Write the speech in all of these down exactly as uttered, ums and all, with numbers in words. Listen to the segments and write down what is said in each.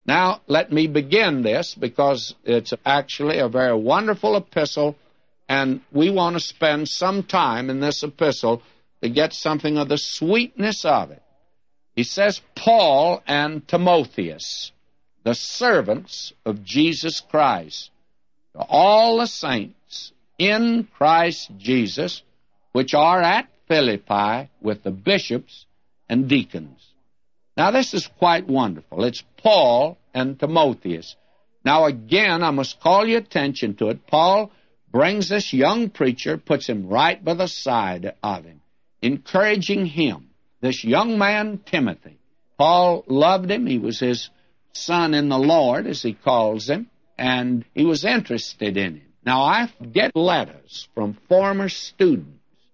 Now, let me begin this, because it's actually a very wonderful epistle, and we want to spend some time in this epistle to get something of the sweetness of it. He says, Paul and Timotheus, the servants of Jesus Christ, to all the saints in Christ Jesus, which are at Philippi with the bishops and deacons. Now, this is quite wonderful. It's Paul and Timotheus. Now, again, I must call your attention to it. Paul brings this young preacher, puts him right by the side of him, encouraging him, this young man, Timothy. Paul loved him. He was his son in the Lord, as he calls him, and he was interested in him. Now, I get letters from former students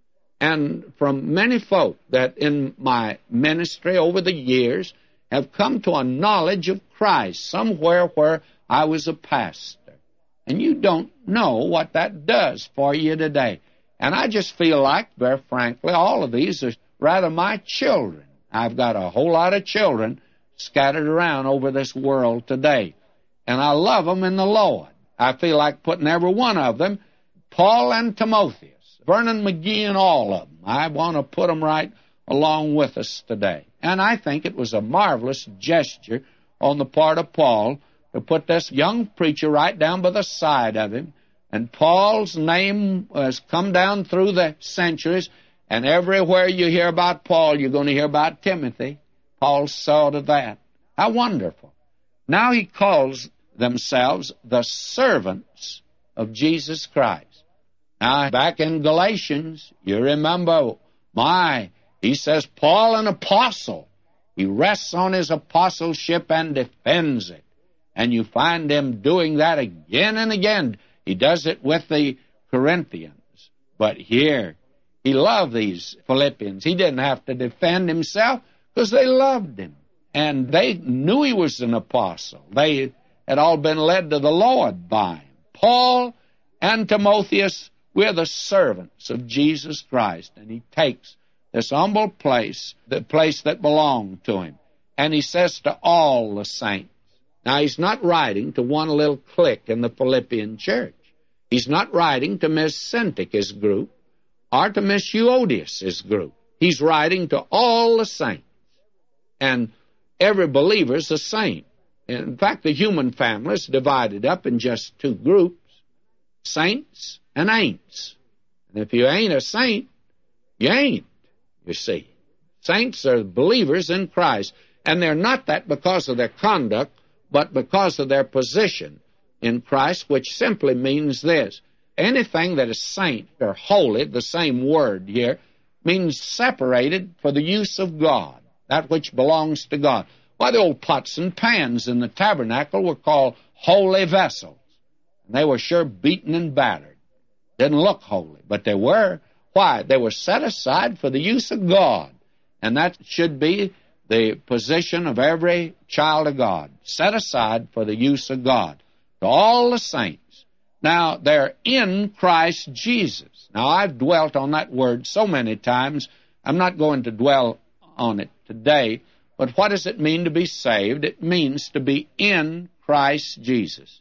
and from many folk that in my ministry over the years have come to a knowledge of Christ somewhere where I was a pastor. And you don't know what that does for you today. And I just feel like, very frankly, all of these are rather my children. I've got a whole lot of children scattered around over this world today. And I love them in the Lord. I feel like putting every one of them, Paul and Timotheus, Vernon McGee and all of them, I want to put them right along with us today. And I think it was a marvelous gesture on the part of Paul to put this young preacher right down by the side of him. And Paul's name has come down through the centuries, and everywhere you hear about Paul, you're going to hear about Timothy. Paul saw to that. How wonderful. Now he calls themselves the servants of Jesus Christ. Now, back in Galatians, you remember, my, he says, Paul, an apostle. He rests on his apostleship and defends it. And you find him doing that again and again. He does it with the Corinthians. But here, he loved these Philippians. He didn't have to defend himself because they loved him. And they knew he was an apostle. They had all been led to the Lord by him. Paul and Timotheus, we're the servants of Jesus Christ. And he takes this humble place, the place that belonged to him, and he says to all the saints. Now, he's not writing to one little clique in the Philippian church. He's not writing to Miss Syntyche's group or to Miss Euodias' group. He's writing to all the saints. And every believer is a saint. In fact, the human family is divided up in just two groups, saints and ain'ts. And if you ain't a saint, you ain't, you see. Saints are believers in Christ, and they're not that because of their conduct, but because of their position in Christ, which simply means this. Anything that is saint or holy, the same word here, means separated for the use of God, that which belongs to God. Why, the old pots and pans in the tabernacle were called holy vessels. And they were sure beaten and battered. Didn't look holy, but they were. Why? They were set aside for the use of God. And that should be the position of every child of God, set aside for the use of God. To all the saints. Now, they're in Christ Jesus. Now, I've dwelt on that word so many times, I'm not going to dwell on it today. But what does it mean to be saved? It means to be in Christ Jesus.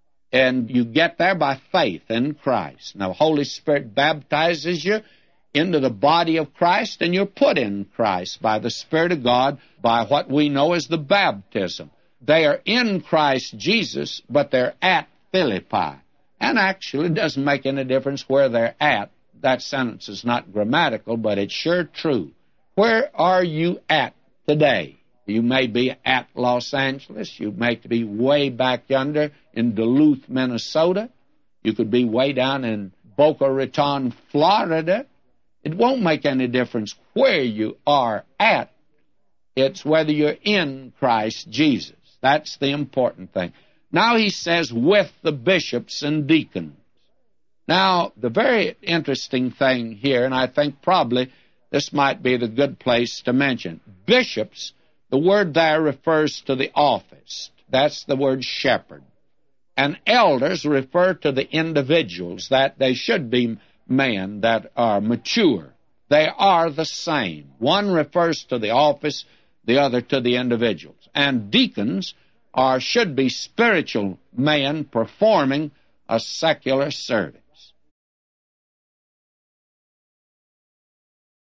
And you get there by faith in Christ. Now, the Holy Spirit baptizes you into the body of Christ, and you're put in Christ by the Spirit of God, by what we know as the baptism. They are in Christ Jesus, but they're at Philippi. And actually, it doesn't make any difference where they're at. That sentence is not grammatical, but it's sure true. Where are you at today? You may be at Los Angeles. You may be way back yonder in Duluth, Minnesota. You could be way down in Boca Raton, Florida. It won't make any difference where you are at. It's whether you're in Christ Jesus. That's the important thing. Now he says, with the bishops and deacons. Now, the very interesting thing here, and I think probably this might be the good place to mention, bishops, the word there refers to the office. That's the word shepherd. And elders refer to the individuals, that they should be men that are mature. They are the same. One refers to the office, the other to the individuals. And deacons or should be spiritual men performing a secular service.